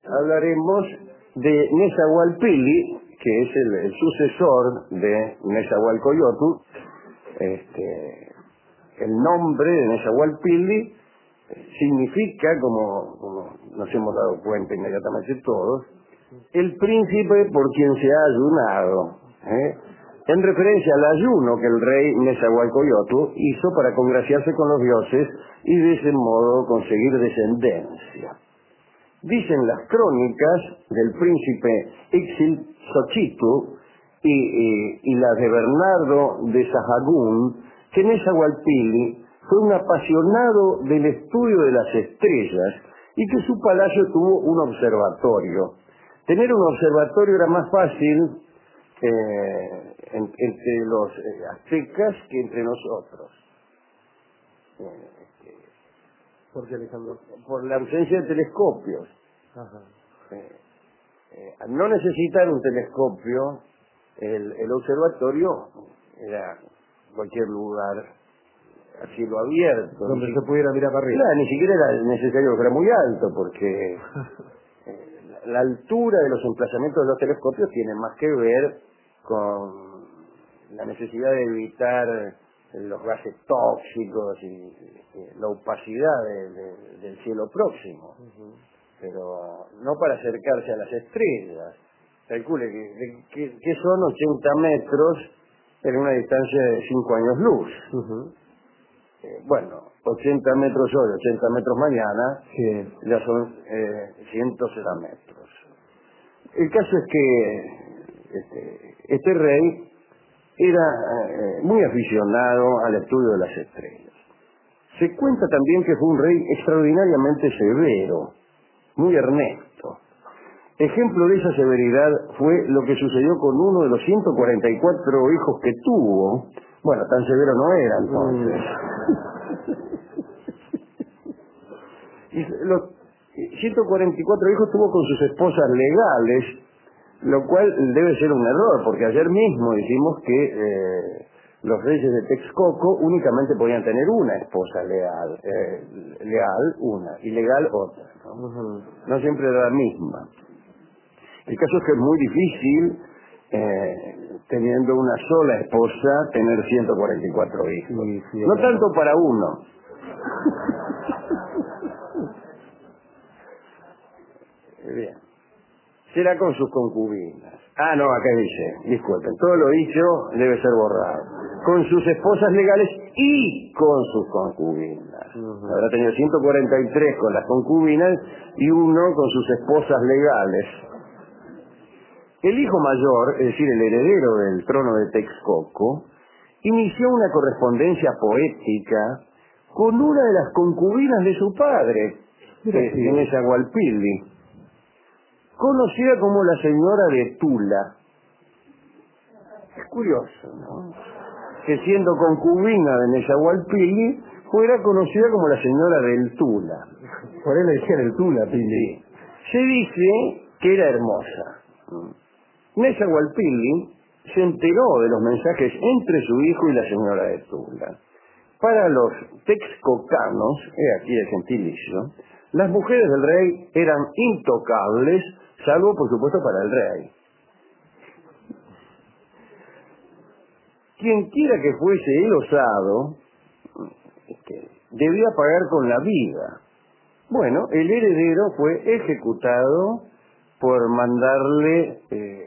hablaremos de Nezahualpilli, que es el sucesor de Nezahualcóyotl. El nombre de Nezahualpilli significa, como nos hemos dado cuenta inmediatamente todos, el príncipe por quien se ha ayunado, en referencia al ayuno que el rey Nezahualcóyotl hizo para congraciarse con los dioses y de ese modo conseguir descendencia. Dicen las crónicas del príncipe Ixtlilxochitl y las de Bernardo de Sahagún que Nezahualpilli fue un apasionado del estudio de las estrellas y que su palacio tuvo un observatorio. Tener un observatorio era más fácil entre los aztecas que entre nosotros. ¿Por qué, Alejandro? Por la ausencia de telescopios. Ajá. Al no necesitar un telescopio, el observatorio era cualquier lugar a cielo abierto. Donde se pudiera mirar para arriba. Claro, ni siquiera era necesario que fuera muy alto, porque la altura de los emplazamientos de los telescopios tiene más que ver con la necesidad de evitar los gases tóxicos y la opacidad del cielo próximo. Pero no para acercarse a las estrellas. Calcule que son 80 metros en una distancia de 5 años luz. Bueno, 80 metros hoy, 80 metros mañana, Sí. ya son 100 metros. El caso es que este rey era muy aficionado al estudio de las estrellas. Se cuenta también que fue un rey extraordinariamente severo, muy ernesto. Ejemplo de esa severidad fue lo que sucedió con uno de los 144 hijos que tuvo. Bueno, tan severo no era entonces. Y los 144 hijos tuvo con sus esposas legales, lo cual debe ser un error, porque ayer mismo dijimos que los reyes de Texcoco únicamente podían tener una esposa leal una, y legal otra, ¿no? No siempre era la misma. El caso es que es muy difícil, teniendo una sola esposa, tener 144 hijos. Sí, no tanto para uno. Bien. Será con sus concubinas. Ah, no, acá dice, disculpen, todo lo dicho debe ser borrado. Con sus esposas legales y con sus concubinas. Habrá tenido 143 con las concubinas y uno con sus esposas legales. El hijo mayor, es decir, el heredero del trono de Texcoco, inició una correspondencia poética con una de las concubinas de su padre, Nezahualpilli, conocida como la señora de Tula. Es curioso, ¿no? Que siendo concubina de Nezahualpilli, fuera conocida como la señora del Tula. Por él le decían el Tula, Pili. Sí. Se dice que era hermosa. Nezahualpilli se enteró de los mensajes entre su hijo y la señora de Tula. Para los texcocanos, he aquí el gentilicio, las mujeres del rey eran intocables, salvo por supuesto para el rey. Quien quiera que fuese el osado, debía pagar con la vida. Bueno, el heredero fue ejecutado por mandarle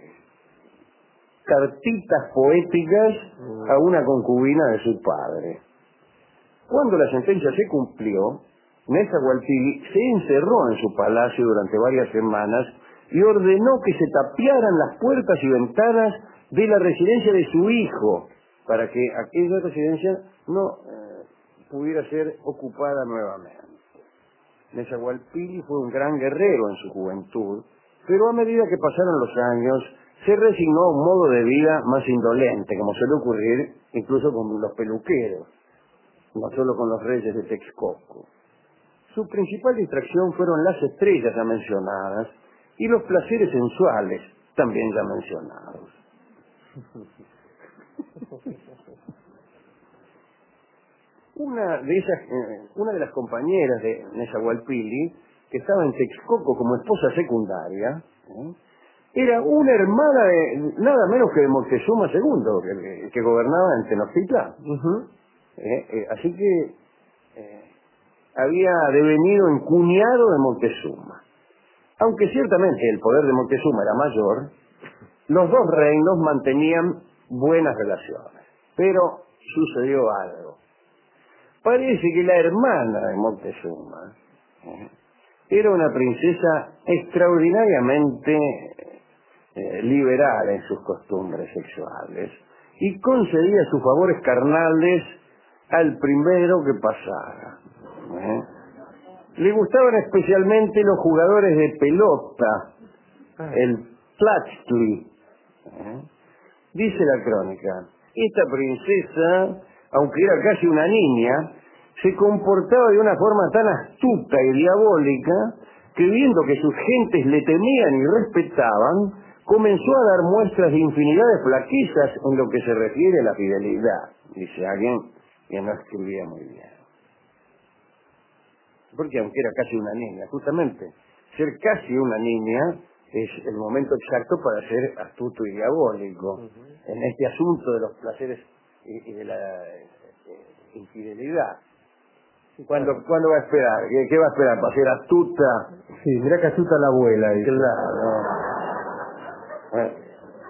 cartitas poéticas a una concubina de su padre. Cuando la sentencia se cumplió, Nezahualpilli se encerró en su palacio durante varias semanas y ordenó que se tapiaran las puertas y ventanas de la residencia de su hijo, para que aquella residencia no pudiera ser ocupada nuevamente. Nezahualpilli fue un gran guerrero en su juventud, pero a medida que pasaron los años, se resignó a un modo de vida más indolente, como suele ocurrir incluso con los peluqueros, no solo con los reyes de Texcoco. Su principal distracción fueron las estrellas ya mencionadas y los placeres sensuales también ya mencionados. Una de las compañeras de Nezahualpilli que estaba en Texcoco como esposa secundaria, era una hermana de nada menos que de Moctezuma II, que gobernaba en Tenochtitlán. Así que había devenido en cuñado de Moctezuma. Aunque ciertamente el poder de Moctezuma era mayor, los dos reinos mantenían buenas relaciones. Pero sucedió algo. Parece que la hermana de Moctezuma era una princesa extraordinariamente liberal en sus costumbres sexuales y concedía sus favores carnales al primero que pasara. Le gustaban especialmente los jugadores de pelota, el Tlachtli. Dice la crónica, esta princesa, aunque era casi una niña, se comportaba de una forma tan astuta y diabólica que, viendo que sus gentes le temían y respetaban, comenzó a dar muestras de infinidad de flaquezas en lo que se refiere a la fidelidad. Dice alguien que no escribía muy bien. Porque aunque era casi una niña, justamente, ser casi una niña es el momento exacto para ser astuto y diabólico en este asunto de los placeres y de la infidelidad. ¿Cuándo va a esperar? ¿Qué va a esperar? ¿Para ser astuta? Sí, mirá que astuta la abuela. Dice. Claro. Bueno.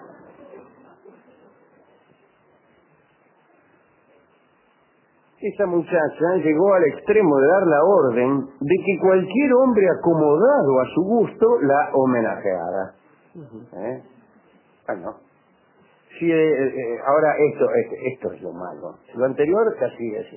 Esa muchacha llegó al extremo de dar la orden de que cualquier hombre acomodado a su gusto la homenajeara. Bueno, sí, ahora esto es lo malo. Lo anterior casi es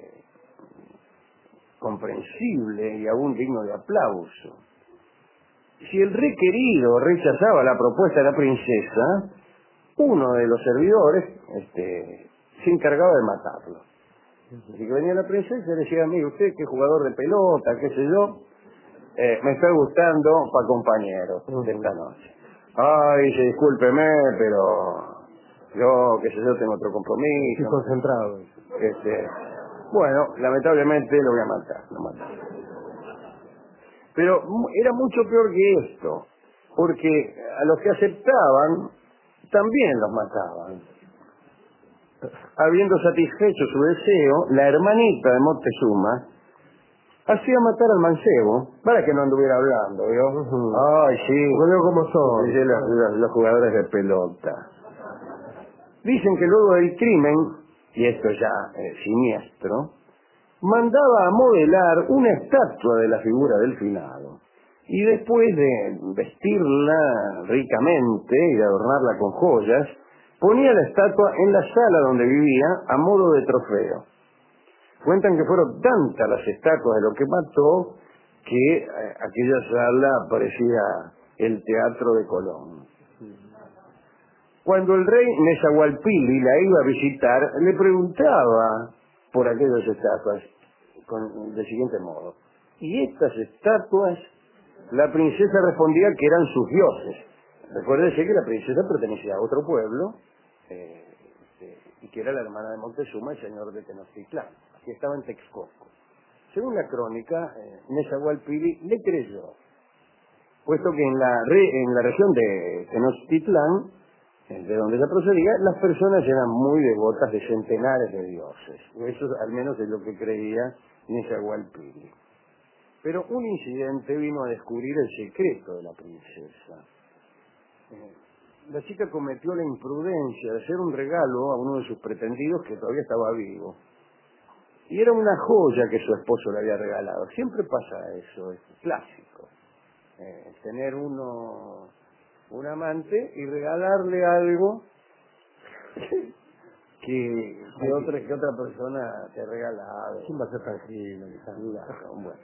comprensible y aún digno de aplauso. Si el requerido rechazaba la propuesta de la princesa, uno de los servidores se encargaba de matarlo. Así que venía la princesa y le decía, mire, usted que es jugador de pelota, qué sé yo, me está gustando para compañero de esta noche. Ay, dice, discúlpeme, pero yo, qué sé yo, tengo otro compromiso. Estoy concentrado. Bueno, lamentablemente lo voy a matar, lo maté. Pero era mucho peor que esto, porque a los que aceptaban, también los mataban. Habiendo satisfecho su deseo, la hermanita de Moctezuma hacía matar al mancebo para que no anduviera hablando, ¿vio? Ay, sí. Bueno, ¿cómo son? Dice los jugadores de pelota. Dicen que luego del crimen, y esto ya siniestro, mandaba a modelar una estatua de la figura del finado. Y después de vestirla ricamente y de adornarla con joyas, ponía la estatua en la sala donde vivía a modo de trofeo. Cuentan que fueron tantas las estatuas de lo que mató que aquella sala parecía el Teatro de Colón. Cuando el rey Nezahualpilli la iba a visitar, le preguntaba por aquellas estatuas del siguiente modo. ¿Y estas estatuas? La princesa respondía que eran sus dioses. Recuérdese que la princesa pertenecía a otro pueblo y que era la hermana de Moctezuma, el señor de Tenochtitlán, que estaba en Texcoco. Según la crónica, Nezahualpilli le creyó, puesto que en la región de Tenochtitlán, de donde ella procedía, las personas eran muy devotas de centenares de dioses. Eso al menos es lo que creía Nezahualpilli. Pero un incidente vino a descubrir el secreto de la princesa. La chica cometió la imprudencia de hacer un regalo a uno de sus pretendidos que todavía estaba vivo. Y era una joya que su esposo le había regalado. Siempre pasa eso, es clásico. Tener un amante y regalarle algo que otra persona te ha regalado. ¿Quién va a ser tranquilo? Bueno.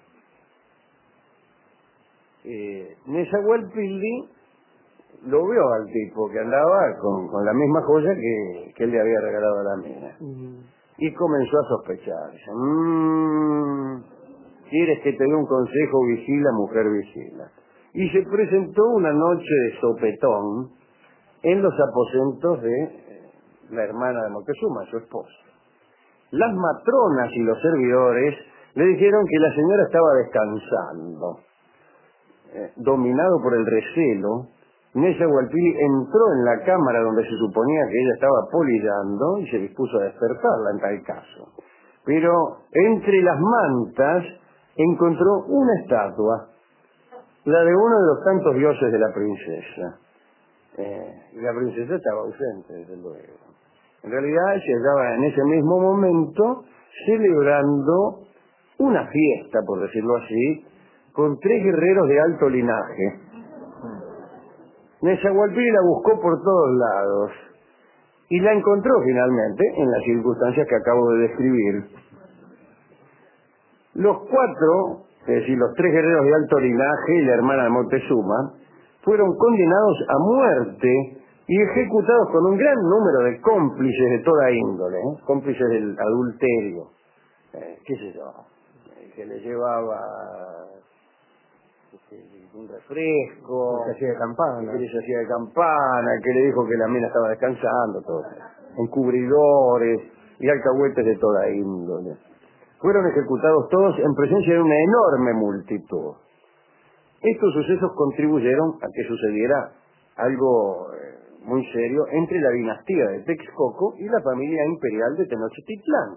Nezahualpilli lo vio al tipo que andaba con la misma joya que él le había regalado a la mina. Y comenzó a sospechar. Dice, ¿quieres que te dé un consejo? Vigila, mujer, vigila. Y se presentó una noche de sopetón en los aposentos de la hermana de Moctezuma, su esposa. Las matronas y los servidores le dijeron que la señora estaba descansando dominado por el recelo, Nezahualpilli entró en la cámara donde se suponía que ella estaba polillando y se dispuso a despertarla en tal caso. Pero entre las mantas encontró una estatua, la de uno de los tantos dioses de la princesa. Y la princesa estaba ausente, desde luego. En realidad se hallaba en ese mismo momento celebrando una fiesta, por decirlo así, con 3 guerreros de alto linaje. Nezahualpilli la buscó por todos lados y la encontró finalmente en las circunstancias que acabo de describir. Los 4, es decir, los 3 guerreros de alto linaje y la hermana de Moctezuma, fueron condenados a muerte y ejecutados con un gran número de cómplices de toda índole, cómplices del adulterio, qué sé yo, que le llevaba un refresco, que hacía de campana, que les hacía de campana, que le dijo que la mina estaba descansando, todo, encubridores y alcahuetes de toda índole. Fueron ejecutados todos en presencia de una enorme multitud. Estos sucesos contribuyeron a que sucediera algo muy serio entre la dinastía de Texcoco y la familia imperial de Tenochtitlán.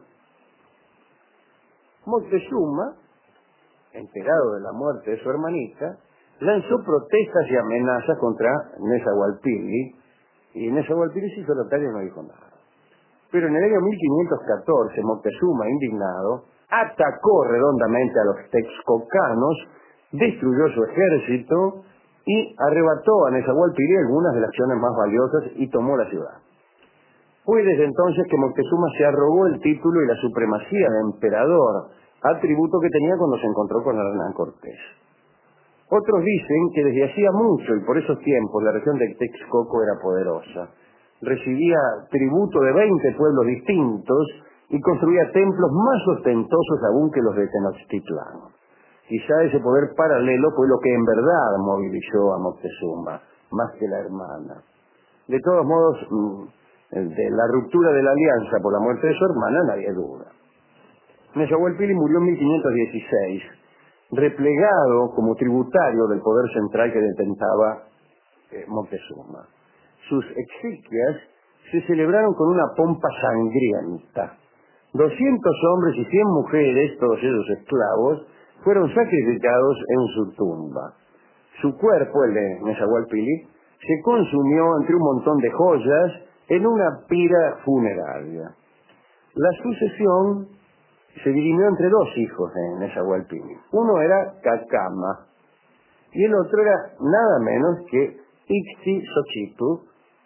Moctezuma, enterado de la muerte de su hermanita, lanzó protestas y amenazas contra Nezahualpilli, y Nezahualpilli se hizo notario y no dijo nada. Pero en el año 1514, Moctezuma, indignado, atacó redondamente a los texcocanos, destruyó su ejército y arrebató a Nezahualpilli algunas de las acciones más valiosas y tomó la ciudad. Fue desde entonces que Moctezuma se arrogó el título y la supremacía de emperador, atributo que tenía cuando se encontró con Hernán Cortés. Otros dicen que desde hacía mucho y por esos tiempos la región de Texcoco era poderosa. Recibía tributo de 20 pueblos distintos y construía templos más ostentosos aún que los de Tenochtitlán. Quizá ese poder paralelo fue lo que en verdad movilizó a Moctezuma, más que la hermana. De todos modos, de la ruptura de la alianza por la muerte de su hermana nadie duda. Nezahualpilli murió en 1516, replegado como tributario del poder central que detentaba Moctezuma. Sus exequias se celebraron con una pompa sangrienta. 200 hombres y 100 mujeres, todos ellos esclavos, fueron sacrificados en su tumba. Su cuerpo, el de Nezahualpilli, se consumió entre un montón de joyas en una pira funeraria. La sucesión se dirimió entre 2 hijos de Nezahualpilli. Uno era Cacama y el otro era nada menos que Ixtlilxochitl,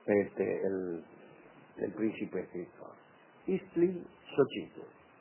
el príncipe escritor. Ixtlilxochitl.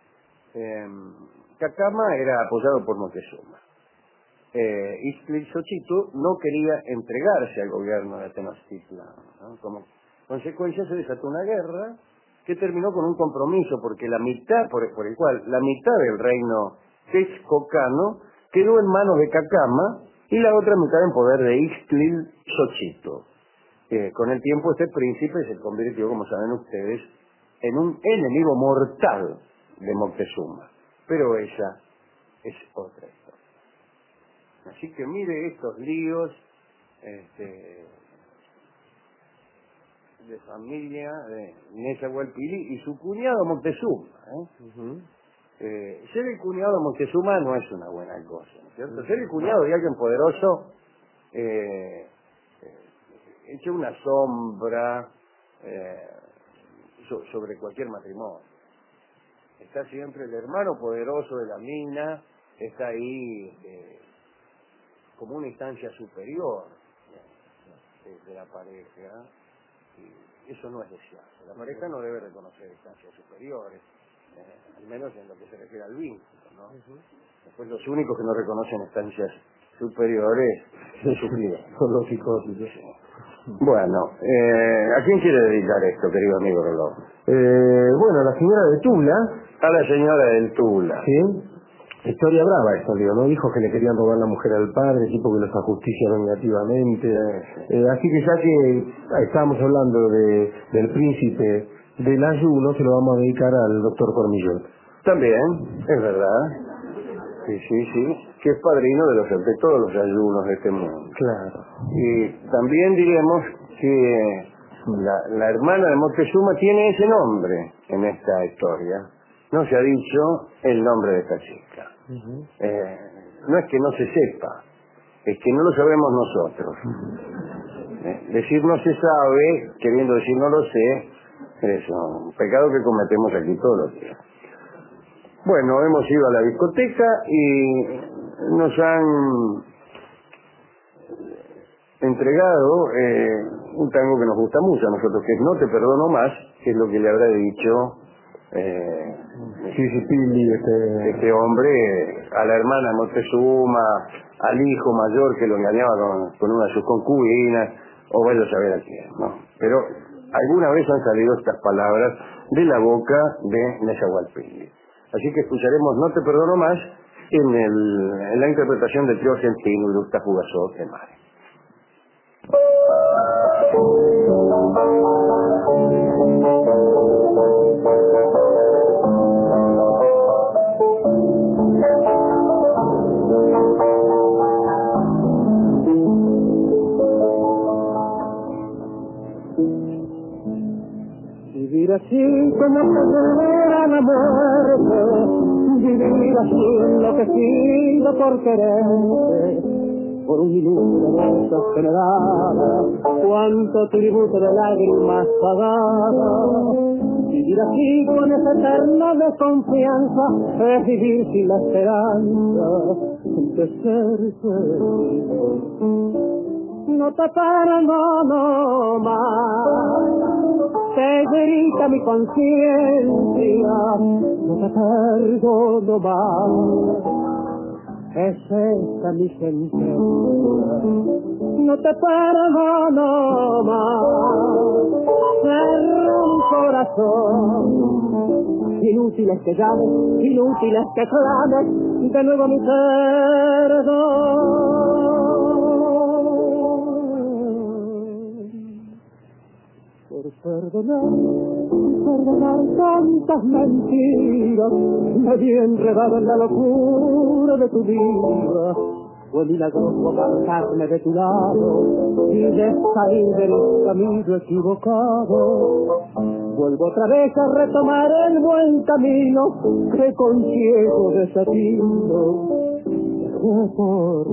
Cacama era apoyado por Moctezuma. Ixtlilxochitl no quería entregarse al gobierno de Tenochtitlán, ¿no? Como consecuencia se desató una guerra que terminó con un compromiso porque la mitad, por el cual la mitad del reino texcocano quedó en manos de Cacama y la otra mitad en poder de Ixtlilxochitl. Con el tiempo este príncipe se convirtió, como saben ustedes, en un enemigo mortal de Moctezuma. Pero esa es otra historia. Así que mire estos líos de familia de Nezahualpilli y su cuñado Moctezuma. Ser el cuñado de Moctezuma no es una buena cosa, ¿no es cierto? Ser el cuñado de alguien poderoso echa una sombra sobre cualquier matrimonio. Está siempre el hermano poderoso de la mina, está ahí como una instancia superior de la pareja, y eso no es deseable. La pareja no debe reconocer instancias superiores, al menos en lo que se refiere al vínculo, ¿no? Después los únicos que no reconocen instancias superiores son los psicóticos. Bueno, ¿a quién quiere dedicar esto, querido amigo Roló? Bueno, la señora de Tula. A la señora del Tula. Sí. Historia brava esto, digo, ¿no? Dijo que le querían robar la mujer al padre, sí, porque los ajusticia vengativamente. Así que ya que estábamos hablando del príncipe del ayuno, se lo vamos a dedicar al doctor Cormillot. También, es verdad. Sí, que es padrino de todos los ayunos de este mundo. Claro. Y también diremos que la hermana de Moctezuma tiene ese nombre en esta historia. No se ha dicho el nombre de esta chica. No es que no se sepa, es que no lo sabemos nosotros. Decir no se sabe, queriendo decir no lo sé, es un pecado que cometemos aquí todos los días. Bueno, hemos ido a la discoteca y nos han entregado un tango que nos gusta mucho a nosotros, que es No te perdono más, que es lo que le habrá dicho este hombre a la hermana Moctezuma, al hijo mayor que lo engañaba con una de sus concubinas, o vaya a saber a quién, ¿no? Pero alguna vez han salido estas palabras de la boca de Nezahualpilli. Así que escucharemos No te perdono más en la interpretación del trío argentino Irusta Fugazó de Mare. Vivir así como perder la muerte, vivir así enloquecido por quererte, por un minuto de besos generada, cuánto tributo de lágrimas pagadas. Vivir así con esa eterna desconfianza es vivir sin la esperanza de ser feliz. No te perdono más, te grita mi conciencia, no te perdono más, es esta mi sentencia. No te perdono más, cerré mi corazón, inútiles que llames, inútiles que clames, de nuevo mi perdón. Perdonar tantas mentiras, me vi enredado en la locura de tu vida. Fue milagroso apartarme de tu lado y de salir del camino equivocado. Vuelvo otra vez a retomar el buen camino que con ciego desatino dejé por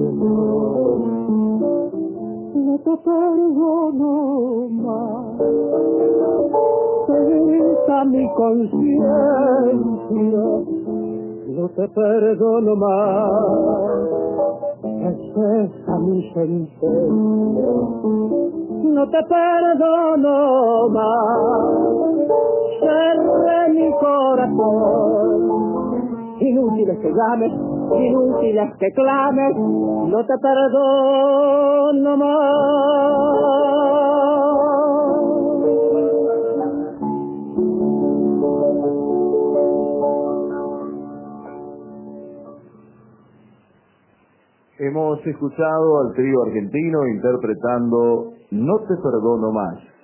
no te perdono más, te grita mi conciencia, no te perdono más, es esta mi sentencia. No te perdono más, cerré mi corazón, inútiles que llames, inútiles que clames, no te perdono más. Hemos escuchado al trío argentino interpretando No te perdono más.